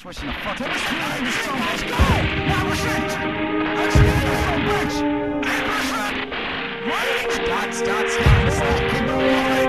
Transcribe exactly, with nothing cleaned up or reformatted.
Switching the fuck to the side. Let's go! Now we're shit! Let's get it, bitch! Ambush! Right! Start, start, start, start.